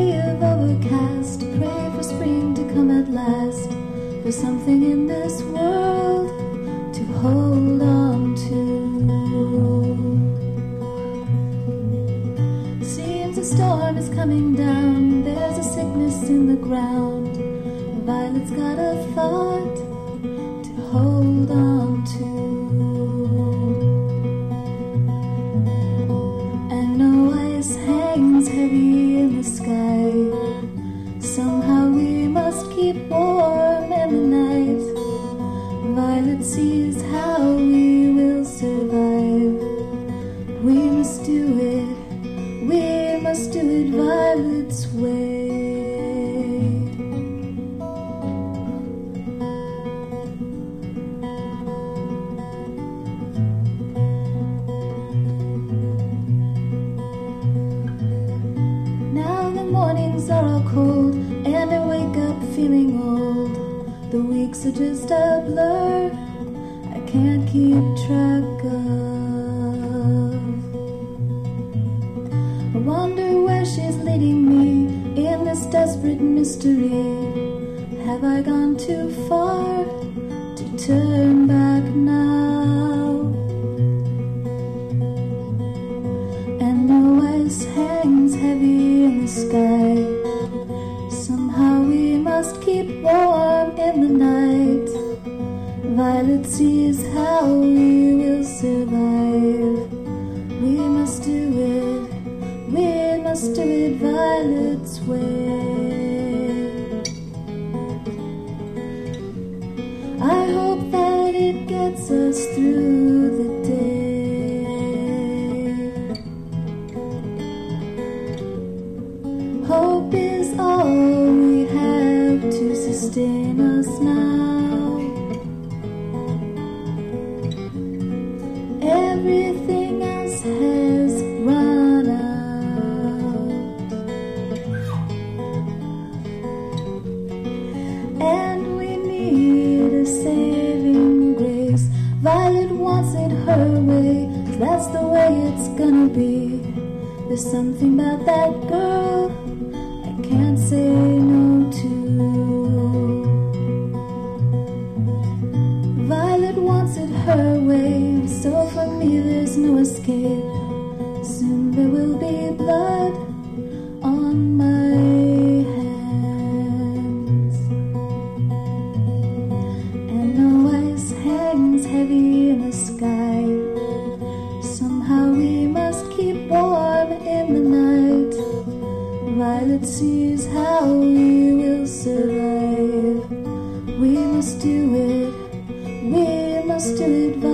day of overcast, pray for spring to come at last, for something in this world to hold on to. Seems a storm is coming down, there's a sickness in the ground. Violet's got a thought to hold on to. And no ice hangs heavy in the sky. Somehow we must keep warm in the night. Violet sees how we will survive. We must do it, we must do it Violet's way. Now the mornings are all cold, and I wake up feeling old. The weeks are just a blur, I can't keep track of. I wonder where she's leading me in this desperate mystery. Have I gone too far to turn back now? And no ice hangs heavy in the sky. Somehow we must keep warm in the night. Violet sees how we will survive. We must do it, we must do it Violet's way. I hope that it gets us through the day. Hope is all we have to sustain us now. Everything else has run out, and we need a saving grace. Violet wants it her way, 'cause that's the way it's gonna be. There's something about that girl I can't say no to. Violet wants it her way, so for me there's no escape. Soon there will be blood on my hands, and no ice hangs heavy in the sky. Somehow we must keep warm in the night. Violet sees how we will survive. We must do it, we must do it.